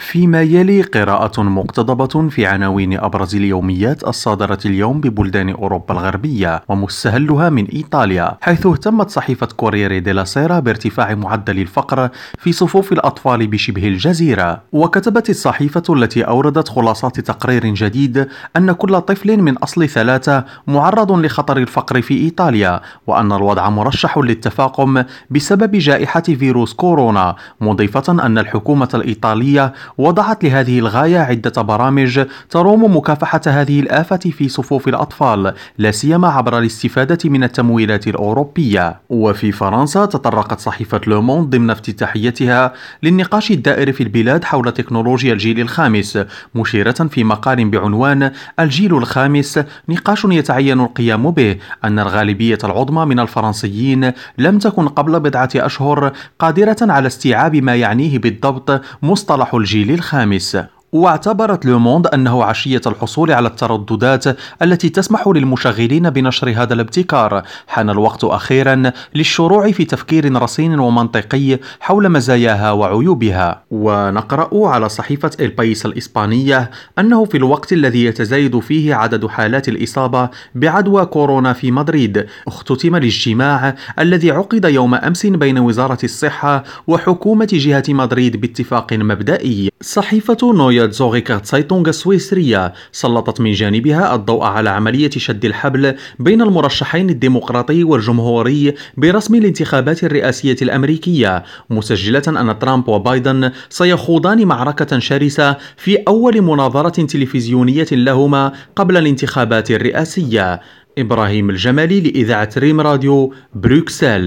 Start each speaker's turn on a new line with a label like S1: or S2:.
S1: فيما يلي قراءة مقتضبة في عناوين أبرز اليوميات الصادرة اليوم ببلدان أوروبا الغربية ومستهلها من إيطاليا، حيث اهتمت صحيفة كورييري ديلا سيرا بارتفاع معدل الفقر في صفوف الأطفال بشبه الجزيرة. وكتبت الصحيفة التي أوردت خلاصات تقرير جديد أن كل طفل من أصل 3 معرض لخطر الفقر في إيطاليا، وأن الوضع مرشح للتفاقم بسبب جائحة فيروس كورونا، مضيفة أن الحكومة الإيطالية وضعت لهذه الغاية عدة برامج تروم مكافحة هذه الآفة في صفوف الأطفال، لا سيما عبر الاستفادة من التمويلات الأوروبية. وفي فرنسا تطرقت صحيفة لو موند ضمن افتتاحيتها للنقاش الدائر في البلاد حول تكنولوجيا الجيل الخامس، مشيرة في مقال بعنوان الجيل الخامس نقاش يتعين القيام به أن الغالبية العظمى من الفرنسيين لم تكن قبل بضعة أشهر قادرة على استيعاب ما يعنيه بالضبط مصطلح الجيل الخامس. واعتبرت لو موند أنه عشية الحصول على الترددات التي تسمح للمشغلين بنشر هذا الابتكار حان الوقت أخيرا للشروع في تفكير رصين ومنطقي حول مزاياها وعيوبها. ونقرأ على صحيفة البايس الإسبانية أنه في الوقت الذي يتزايد فيه عدد حالات الإصابة بعدوى كورونا في مدريد، اختتم الاجتماع الذي عقد يوم أمس بين وزارة الصحة وحكومة جهة مدريد باتفاق مبدئي. صحيفة نويا زوغيكا سايتونغ السويسرية سلطت من جانبها الضوء على عملية شد الحبل بين المرشحين الديمقراطي والجمهوري برسم الانتخابات الرئاسية الأمريكية، مسجلة أن ترامب وبايدن سيخوضان معركة شرسة في أول مناظرة تلفزيونية لهما قبل الانتخابات الرئاسية. إبراهيم الجمالي لإذاعة ريم راديو، بروكسل.